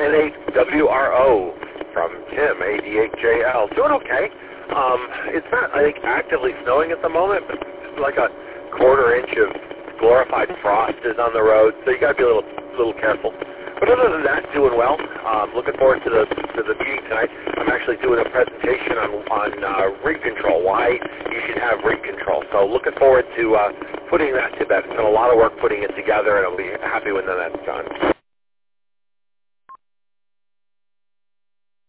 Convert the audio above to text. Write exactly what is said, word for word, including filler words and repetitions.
N A W R O from Tim, A D H J L. Doing okay. Um, it's not, I think, actively snowing at the moment, but like a quarter inch of glorified frost is on the road, so you got to be a little, little careful. But other than that, doing well. Um, looking forward to the to the meeting tonight. I'm actually doing a presentation on on uh, rig control, why you should have rig control. So looking forward to uh, putting that to bed. It's been a lot of work putting it together, and I'll be happy when that's done.